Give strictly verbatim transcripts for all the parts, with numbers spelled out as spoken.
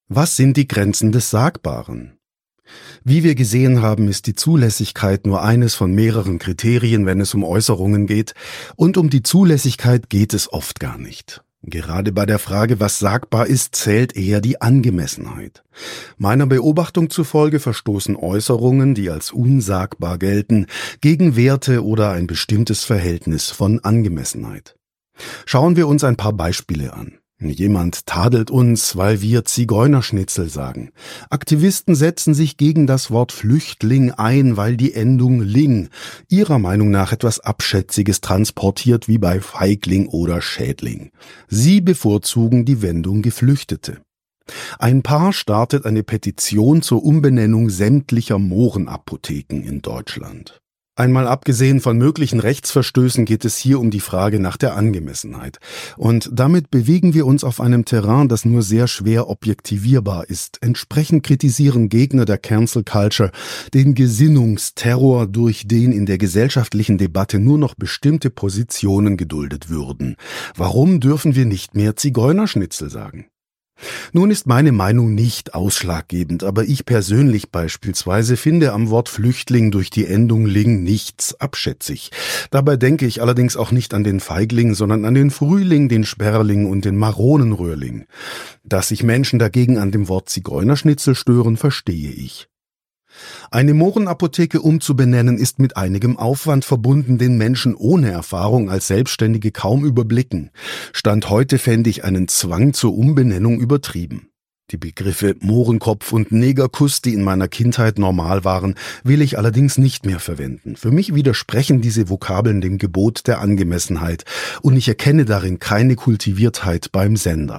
Was sind die Grenzen des Sagbaren? Wie wir gesehen haben, ist die Zulässigkeit nur eines von mehreren Kriterien, wenn es um Äußerungen geht, und um die Zulässigkeit geht es oft gar nicht. Gerade bei der Frage, was sagbar ist, zählt eher die Angemessenheit. Meiner Beobachtung zufolge verstoßen Äußerungen, die als unsagbar gelten, gegen Werte oder ein bestimmtes Verhältnis von Angemessenheit. Schauen wir uns ein paar Beispiele an. Jemand tadelt uns, weil wir Zigeunerschnitzel sagen. Aktivisten setzen sich gegen das Wort Flüchtling ein, weil die Endung ling ihrer Meinung nach etwas Abschätziges transportiert wie bei Feigling oder Schädling. Sie bevorzugen die Wendung Geflüchtete. Ein Paar startet eine Petition zur Umbenennung sämtlicher Mohrenapotheken in Deutschland. Einmal abgesehen von möglichen Rechtsverstößen geht es hier um die Frage nach der Angemessenheit. Und damit bewegen wir uns auf einem Terrain, das nur sehr schwer objektivierbar ist. Entsprechend kritisieren Gegner der Cancel Culture den Gesinnungsterror, durch den in der gesellschaftlichen Debatte nur noch bestimmte Positionen geduldet würden. Warum dürfen wir nicht mehr Zigeunerschnitzel sagen? Nun ist meine Meinung nicht ausschlaggebend, aber ich persönlich beispielsweise finde am Wort Flüchtling durch die Endung ling nichts abschätzig. Dabei denke ich allerdings auch nicht an den Feigling, sondern an den Frühling, den Sperling und den Maronenröhrling. Dass sich Menschen dagegen an dem Wort Zigeunerschnitzel stören, verstehe ich. Eine Mohrenapotheke umzubenennen ist mit einigem Aufwand verbunden, den Menschen ohne Erfahrung als Selbstständige kaum überblicken. Stand heute fände ich einen Zwang zur Umbenennung übertrieben. Die Begriffe Mohrenkopf und Negerkuss, die in meiner Kindheit normal waren, will ich allerdings nicht mehr verwenden. Für mich widersprechen diese Vokabeln dem Gebot der Angemessenheit und ich erkenne darin keine Kultiviertheit beim Sender.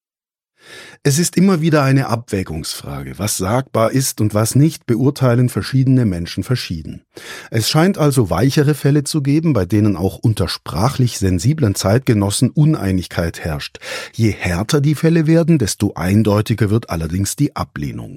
Es ist immer wieder eine Abwägungsfrage. Was sagbar ist und was nicht, beurteilen verschiedene Menschen verschieden. Es scheint also weichere Fälle zu geben, bei denen auch unter sprachlich sensiblen Zeitgenossen Uneinigkeit herrscht. Je härter die Fälle werden, desto eindeutiger wird allerdings die Ablehnung.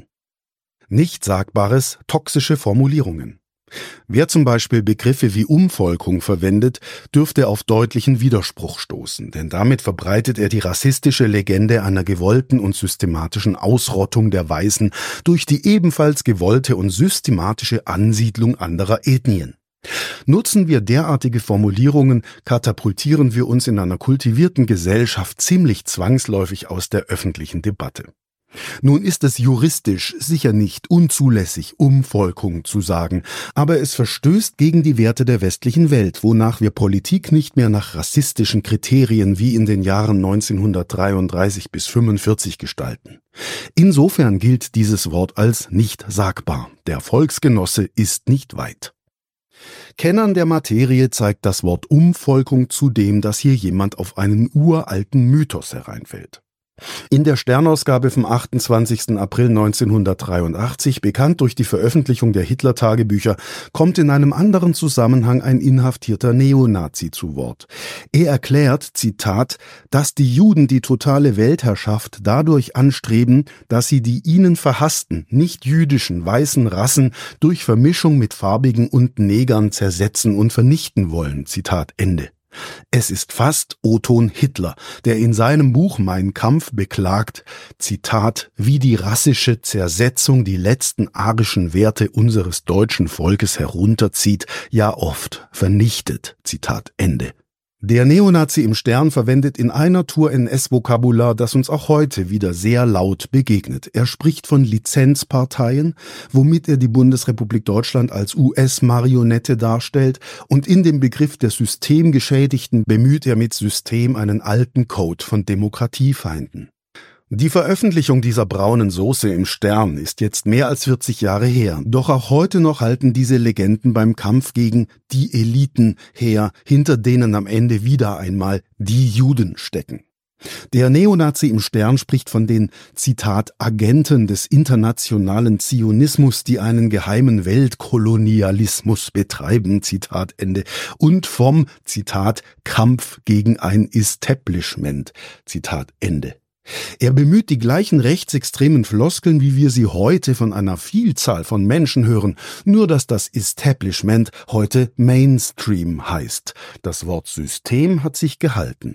Nichtsagbares, toxische Formulierungen. Wer zum Beispiel Begriffe wie Umvolkung verwendet, dürfte auf deutlichen Widerspruch stoßen, denn damit verbreitet er die rassistische Legende einer gewollten und systematischen Ausrottung der Weißen durch die ebenfalls gewollte und systematische Ansiedlung anderer Ethnien. Nutzen wir derartige Formulierungen, katapultieren wir uns in einer kultivierten Gesellschaft ziemlich zwangsläufig aus der öffentlichen Debatte. Nun ist es juristisch sicher nicht unzulässig, Umvolkung zu sagen, aber es verstößt gegen die Werte der westlichen Welt, wonach wir Politik nicht mehr nach rassistischen Kriterien wie in den Jahren neunzehnhundertdreiunddreißig bis fünfundvierzig gestalten. Insofern gilt dieses Wort als nicht sagbar. Der Volksgenosse ist nicht weit. Kennern der Materie zeigt das Wort Umvolkung zudem, dass hier jemand auf einen uralten Mythos hereinfällt. In der Sternausgabe vom achtundzwanzigsten April neunzehnhundertdreiundachtzig, bekannt durch die Veröffentlichung der Hitler-Tagebücher, kommt in einem anderen Zusammenhang ein inhaftierter Neonazi zu Wort. Er erklärt, Zitat, dass die Juden die totale Weltherrschaft dadurch anstreben, dass sie die ihnen verhassten, nicht jüdischen, weißen Rassen durch Vermischung mit Farbigen und Negern zersetzen und vernichten wollen. Zitat Ende. Es ist fast O-Ton Hitler, der in seinem Buch Mein Kampf beklagt, Zitat, wie die rassische Zersetzung die letzten arischen Werte unseres deutschen Volkes herunterzieht, ja oft vernichtet. Zitat Ende. Der Neonazi im Stern verwendet in einer Tour N S-Vokabular, das uns auch heute wieder sehr laut begegnet. Er spricht von Lizenzparteien, womit er die Bundesrepublik Deutschland als U S-Marionette darstellt, und in dem Begriff der Systemgeschädigten bemüht er mit System einen alten Code von Demokratiefeinden. Die Veröffentlichung dieser braunen Soße im Stern ist jetzt mehr als vierzig Jahre her, doch auch heute noch halten diese Legenden beim Kampf gegen die Eliten her, hinter denen am Ende wieder einmal die Juden stecken. Der Neonazi im Stern spricht von den, Zitat, Agenten des internationalen Zionismus, die einen geheimen Weltkolonialismus betreiben, Zitat Ende, und vom, Zitat, Kampf gegen ein Establishment, Zitat Ende. Er bemüht die gleichen rechtsextremen Floskeln, wie wir sie heute von einer Vielzahl von Menschen hören, nur dass das Establishment heute Mainstream heißt. Das Wort System hat sich gehalten.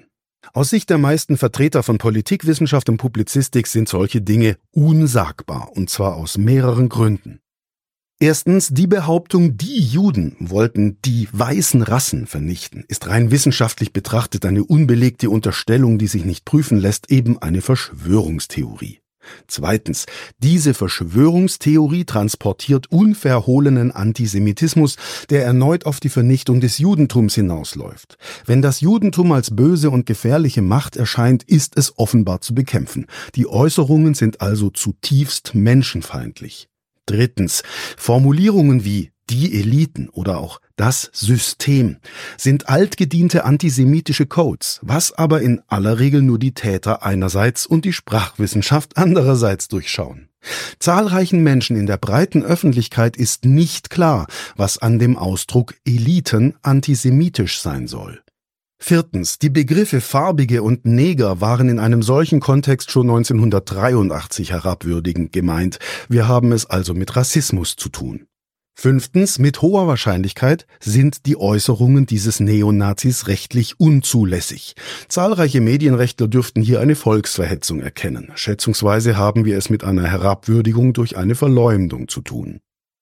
Aus Sicht der meisten Vertreter von Politikwissenschaft und Publizistik sind solche Dinge unsagbar, und zwar aus mehreren Gründen. Erstens, die Behauptung, die Juden wollten die weißen Rassen vernichten, ist rein wissenschaftlich betrachtet eine unbelegte Unterstellung, die sich nicht prüfen lässt, eben eine Verschwörungstheorie. Zweitens, diese Verschwörungstheorie transportiert unverhohlenen Antisemitismus, der erneut auf die Vernichtung des Judentums hinausläuft. Wenn das Judentum als böse und gefährliche Macht erscheint, ist es offenbar zu bekämpfen. Die Äußerungen sind also zutiefst menschenfeindlich. Drittens, Formulierungen wie die Eliten oder auch das System sind altgediente antisemitische Codes, was aber in aller Regel nur die Täter einerseits und die Sprachwissenschaft andererseits durchschauen. Zahlreichen Menschen in der breiten Öffentlichkeit ist nicht klar, was an dem Ausdruck Eliten antisemitisch sein soll. Viertens, die Begriffe Farbige und Neger waren in einem solchen Kontext schon neunzehnhundertdreiundachtzig herabwürdigend gemeint. Wir haben es also mit Rassismus zu tun. Fünftens, mit hoher Wahrscheinlichkeit sind die Äußerungen dieses Neonazis rechtlich unzulässig. Zahlreiche Medienrechtler dürften hier eine Volksverhetzung erkennen. Schätzungsweise haben wir es mit einer Herabwürdigung durch eine Verleumdung zu tun.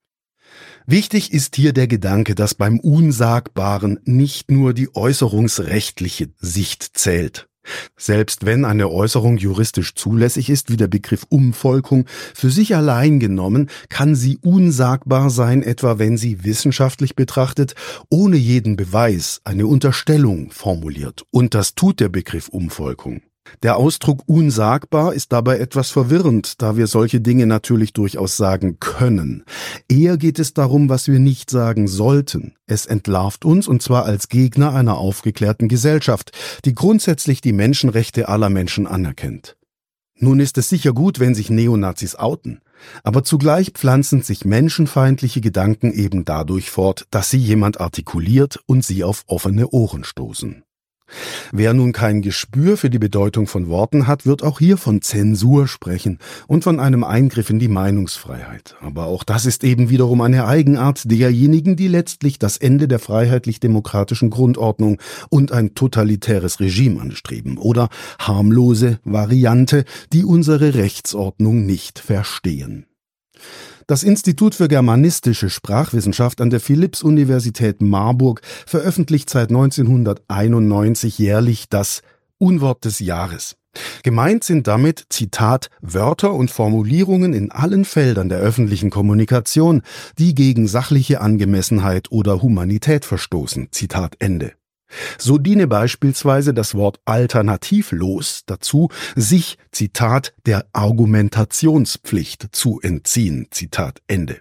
Wichtig ist hier der Gedanke, dass beim Unsagbaren nicht nur die äußerungsrechtliche Sicht zählt. Selbst wenn eine Äußerung juristisch zulässig ist, wie der Begriff Umvolkung, für sich allein genommen, kann sie unsagbar sein, etwa wenn sie wissenschaftlich betrachtet, ohne jeden Beweis eine Unterstellung formuliert. Und das tut der Begriff Umvolkung. Der Ausdruck unsagbar ist dabei etwas verwirrend, da wir solche Dinge natürlich durchaus sagen können. Eher geht es darum, was wir nicht sagen sollten. Es entlarvt uns, und zwar als Gegner einer aufgeklärten Gesellschaft, die grundsätzlich die Menschenrechte aller Menschen anerkennt. Nun ist es sicher gut, wenn sich Neonazis outen, aber zugleich pflanzen sich menschenfeindliche Gedanken eben dadurch fort, dass sie jemand artikuliert und sie auf offene Ohren stoßen. Wer nun kein Gespür für die Bedeutung von Worten hat, wird auch hier von Zensur sprechen und von einem Eingriff in die Meinungsfreiheit. Aber auch das ist eben wiederum eine Eigenart derjenigen, die letztlich das Ende der freiheitlich-demokratischen Grundordnung und ein totalitäres Regime anstreben oder harmlose Variante, die unsere Rechtsordnung nicht verstehen. Das Institut für germanistische Sprachwissenschaft an der Philipps-Universität Marburg veröffentlicht seit neunzehnhunderteinundneunzig jährlich das Unwort des Jahres. Gemeint sind damit, Zitat, Wörter und Formulierungen in allen Feldern der öffentlichen Kommunikation, die gegen sachliche Angemessenheit oder Humanität verstoßen. Zitat Ende. So diene beispielsweise das Wort alternativlos dazu, sich, Zitat, der Argumentationspflicht zu entziehen, Zitat Ende.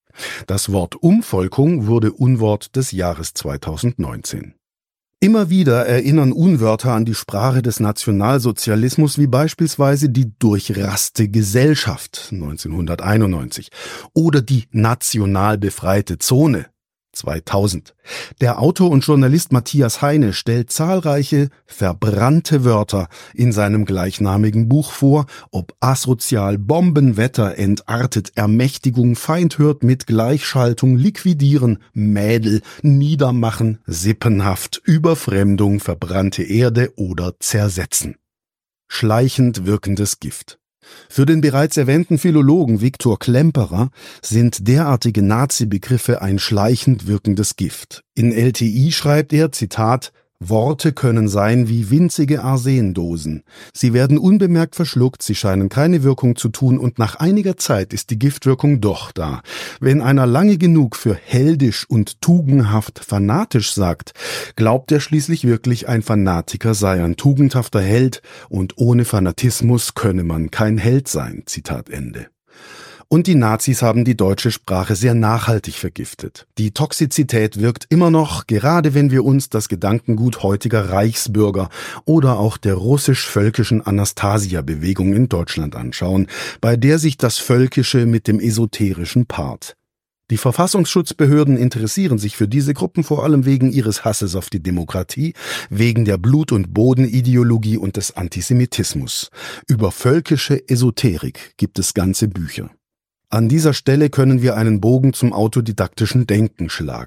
Das Wort Umvolkung wurde Unwort des Jahres zweitausendneunzehn. Immer wieder erinnern Unwörter an die Sprache des Nationalsozialismus, wie beispielsweise die durchraste Gesellschaft neunzehnhunderteinundneunzig oder die national befreite Zone zweitausend. Der Autor und Journalist Matthias Heine stellt zahlreiche verbrannte Wörter in seinem gleichnamigen Buch vor, ob asozial, Bombenwetter, entartet, Ermächtigung, Feind hört mit, Gleichschaltung, liquidieren, Mädel, niedermachen, sippenhaft, Überfremdung, verbrannte Erde oder zersetzen. Schleichend wirkendes Gift. Für den bereits erwähnten Philologen Viktor Klemperer sind derartige Nazi-Begriffe ein schleichend wirkendes Gift. In L T I schreibt er, Zitat, Worte können sein wie winzige Arsendosen. Sie werden unbemerkt verschluckt, sie scheinen keine Wirkung zu tun und nach einiger Zeit ist die Giftwirkung doch da. Wenn einer lange genug für heldisch und tugendhaft fanatisch sagt, glaubt er schließlich wirklich, ein Fanatiker sei ein tugendhafter Held und ohne Fanatismus könne man kein Held sein. Zitat Ende. Und die Nazis haben die deutsche Sprache sehr nachhaltig vergiftet. Die Toxizität wirkt immer noch, gerade wenn wir uns das Gedankengut heutiger Reichsbürger oder auch der russisch-völkischen Anastasia-Bewegung in Deutschland anschauen, bei der sich das Völkische mit dem Esoterischen paart. Die Verfassungsschutzbehörden interessieren sich für diese Gruppen vor allem wegen ihres Hasses auf die Demokratie, wegen der Blut- und Bodenideologie und des Antisemitismus. Über völkische Esoterik gibt es ganze Bücher. An dieser Stelle können wir einen Bogen zum autodidaktischen Denken schlagen.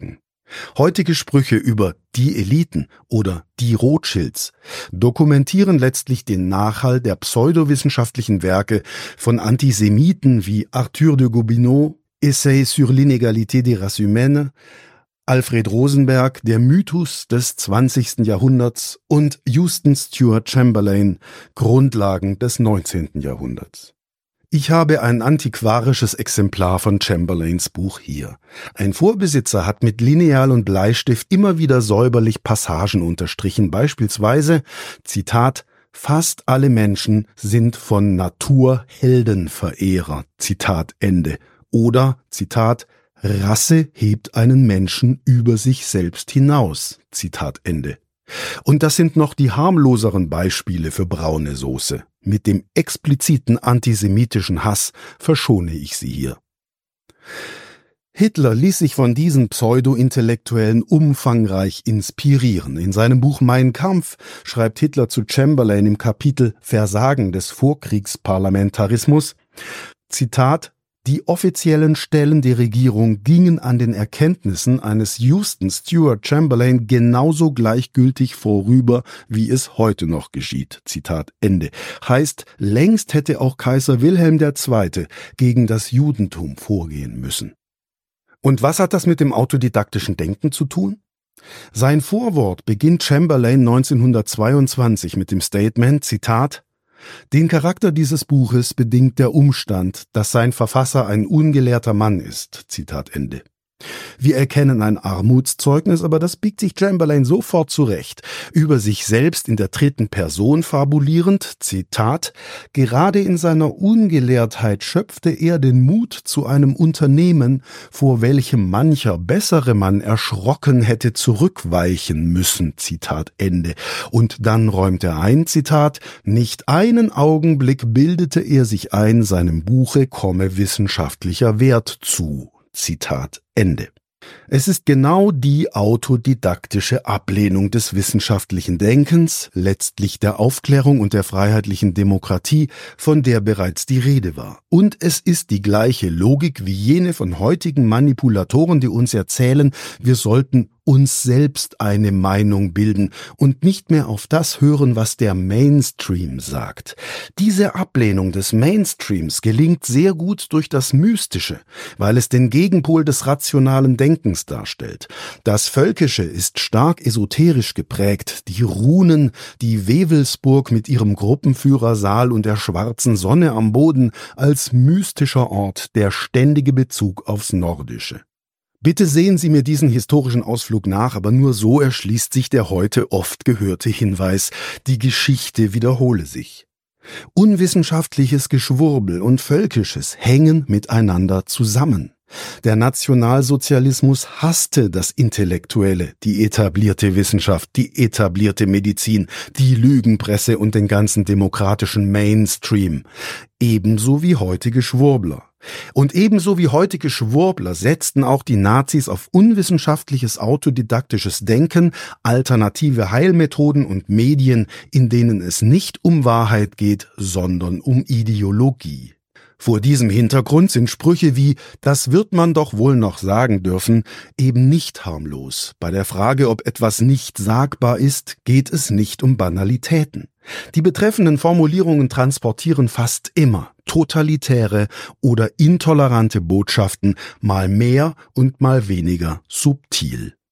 Heutige Sprüche über die Eliten oder die Rothschilds dokumentieren letztlich den Nachhall der pseudowissenschaftlichen Werke von Antisemiten wie Arthur de Gobineau, Essai sur l'inégalité des races humaines, Alfred Rosenberg, Der Mythos des zwanzigsten Jahrhunderts und Houston Stewart Chamberlain, Grundlagen des neunzehnten Jahrhunderts. Ich habe ein antiquarisches Exemplar von Chamberlains Buch hier. Ein Vorbesitzer hat mit Lineal und Bleistift immer wieder säuberlich Passagen unterstrichen, beispielsweise, Zitat, fast alle Menschen sind von Natur Heldenverehrer, Zitat Ende. Oder, Zitat, Rasse hebt einen Menschen über sich selbst hinaus, Zitat Ende. Und das sind noch die harmloseren Beispiele für braune Soße. Mit dem expliziten antisemitischen Hass verschone ich Sie hier. Hitler ließ sich von diesen Pseudo-Intellektuellen umfangreich inspirieren. In seinem Buch Mein Kampf schreibt Hitler zu Chamberlain im Kapitel Versagen des Vorkriegsparlamentarismus, Zitat, die offiziellen Stellen der Regierung gingen an den Erkenntnissen eines Houston Stewart Chamberlain genauso gleichgültig vorüber, wie es heute noch geschieht. Zitat Ende. Heißt, längst hätte auch Kaiser Wilhelm der Zweite gegen das Judentum vorgehen müssen. Und was hat das mit dem autodidaktischen Denken zu tun? Sein Vorwort beginnt Chamberlain neunzehnhundertzweiundzwanzig mit dem Statement, Zitat, den Charakter dieses Buches bedingt der Umstand, dass sein Verfasser ein ungelehrter Mann ist. Zitat Ende. Wir erkennen ein Armutszeugnis, aber das biegt sich Chamberlain sofort zurecht. Über sich selbst in der dritten Person fabulierend, Zitat, gerade in seiner Ungelehrtheit schöpfte er den Mut zu einem Unternehmen, vor welchem mancher bessere Mann erschrocken hätte zurückweichen müssen, Zitat Ende. Und dann räumt er ein, Zitat, nicht einen Augenblick bildete er sich ein, seinem Buche komme wissenschaftlicher Wert zu. Zitat Ende. Es ist genau die autodidaktische Ablehnung des wissenschaftlichen Denkens, letztlich der Aufklärung und der freiheitlichen Demokratie, von der bereits die Rede war. Und es ist die gleiche Logik wie jene von heutigen Manipulatoren, die uns erzählen, wir sollten uns selbst eine Meinung bilden und nicht mehr auf das hören, was der Mainstream sagt. Diese Ablehnung des Mainstreams gelingt sehr gut durch das Mystische, weil es den Gegenpol des rationalen Denkens darstellt. Das Völkische ist stark esoterisch geprägt. Die Runen, die Wewelsburg mit ihrem Gruppenführersaal und der schwarzen Sonne am Boden als mystischer Ort, der ständige Bezug aufs Nordische. Bitte sehen Sie mir diesen historischen Ausflug nach, aber nur so erschließt sich der heute oft gehörte Hinweis, die Geschichte wiederhole sich. Unwissenschaftliches Geschwurbel und Völkisches hängen miteinander zusammen. Der Nationalsozialismus hasste das Intellektuelle, die etablierte Wissenschaft, die etablierte Medizin, die Lügenpresse und den ganzen demokratischen Mainstream, ebenso wie heutige Schwurbler. Und ebenso wie heutige Schwurbler setzten auch die Nazis auf unwissenschaftliches autodidaktisches Denken, alternative Heilmethoden und Medien, in denen es nicht um Wahrheit geht, sondern um Ideologie. Vor diesem Hintergrund sind Sprüche wie »das wird man doch wohl noch sagen dürfen« eben nicht harmlos. Bei der Frage, ob etwas nicht sagbar ist, geht es nicht um Banalitäten. Die betreffenden Formulierungen transportieren fast immer totalitäre oder intolerante Botschaften, mal mehr und mal weniger subtil.